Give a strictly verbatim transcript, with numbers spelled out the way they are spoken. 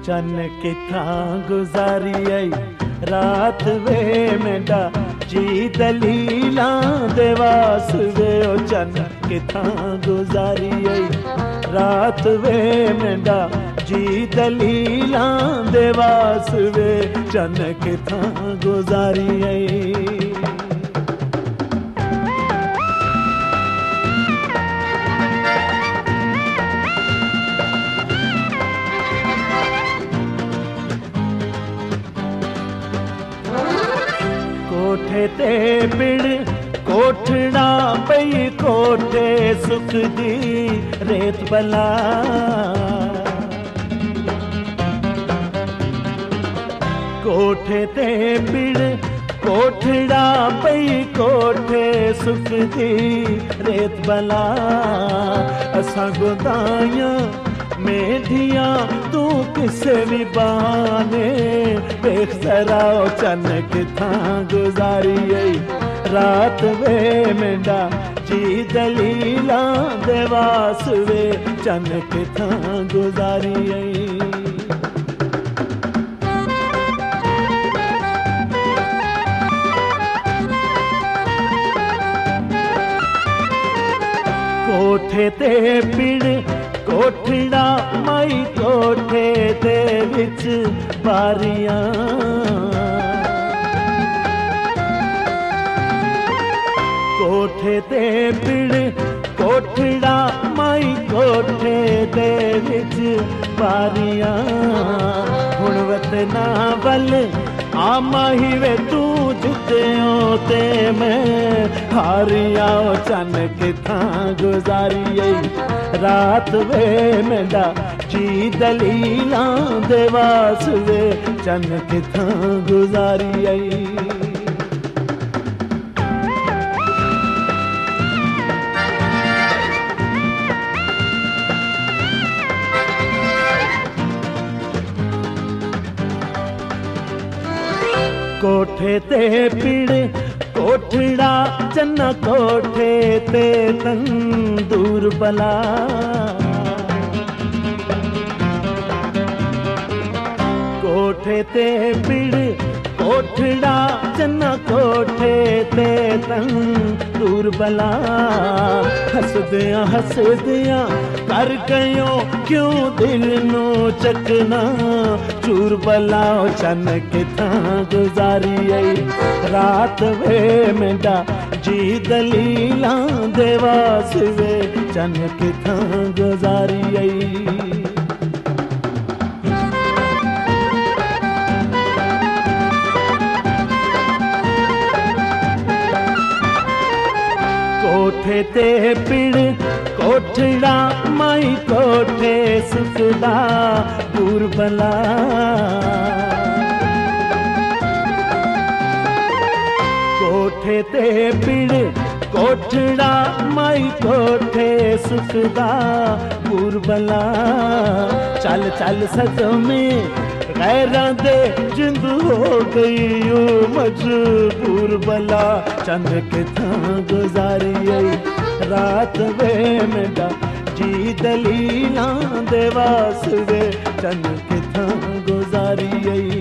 चन किथा गुजारी आई रात वे मेंढा जी दलीला देवास वे ओ चन किथा गुजारी आई रात वे मेंढा जी दलीला देवास वे चन किथा गुजारी आई। कोठे ते पिड़ कोठड़ा पई कोठे सुख दी रेत बला कोठे ते पिड़ कोठड़ा पई कोठे सुख दी रेत बला असां गुदाया मेढिया तू किसे भी बहाने देख जरा चन किथा गुजारी आई रात वे मेंढा जी दलीला देवास वे चन किथा गुजारी आई। कोठे ते पिड़ कोठड़ा माई कोठे दे विच बारियां कोठे ते पिड़ कोठड़ा माई कोठे दे विच बारियां हुण वतना वल आमा ही वे तू जित्यो ते मैं हारिया चन किथा गुजारी आई रात वे मेंढा जी दलीला देवास वे चन किथा गुजारी आई। कोठे ते पिड़ कोठड़ा चन्ना कोठे ते तंदूर बला कोठे ते पिड़ कोठड़ा चन्ना कोठे ते तंदूर बला हसदियां हसदियां कर गयो क्यों दिल नो चकना चूर बला चन किथा गुजारी आई रात वे मेंढा जी दलीला देवास वे चन किथा गुजारी आई। कोठे ते पिड़ कोठड़ा माई कोठे सुखदा दूर बला कोठे ते पिड़ कोठड़ा माई कोठे सुखदा दूर बला चल चल सजो में गैरां दे जिंद हो गई मजबूर बला चन किथा गुजारी आई रात वे मेंढा जी दलीला देवास वे चन किथा गुजारी आई।